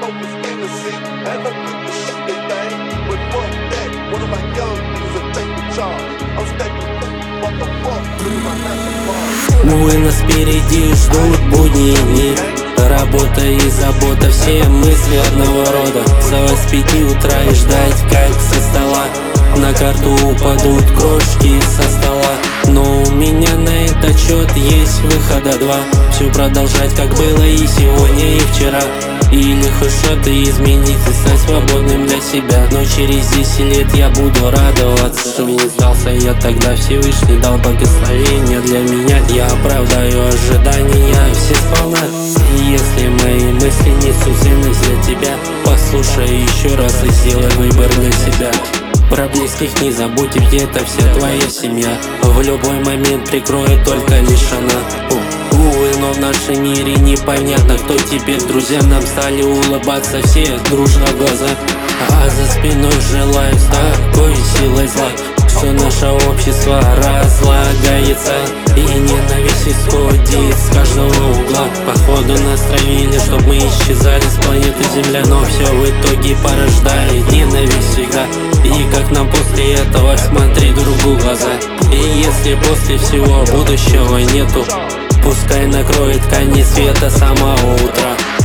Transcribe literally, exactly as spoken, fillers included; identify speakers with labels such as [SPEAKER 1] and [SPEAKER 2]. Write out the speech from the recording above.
[SPEAKER 1] focus in the seat, and I'm with the shit they think. But fuck that, one of my young niggas will take the charge. I'm stacking, what the fuck, do my mastercard.
[SPEAKER 2] Увы, нас впереди ждут будние дни. Работа и забота, все мысли одного рода. Вставать с пяти утра и ждать, как со стола на карту упадут крошки со стола. Но у меня на этот счет есть выхода два. Все продолжать, как было и сегодня, и вчера. Или хоть что-то изменить и стать свободным для себя. Но через десять лет я буду радоваться, что не сдался я тогда. Всевышний дал благословение для меня. Я оправдаю ожидания все сполна. И если мои мысли несут ценность для тебя, послушай еще раз и сделай выбор для себя. Про близких не забудь, ведь это вся твоя семья. В любой момент прикроет только лишь она. Увы, но в нашем мире непонятно, кто теперь друзья. Нам стали улыбаться все дружно в глаза, а за спиной желаю с такой силой зла, что наше общество разлагается и ненависть исходит с каждого угла. Походу нас травили, чтоб мы исчезали с планеты Земля, но все в итоге порождает ненависть всегда. И как нам после этого смотреть другу в глаза? И если после всего будущего нету, пускай накроет конец света с самого утра.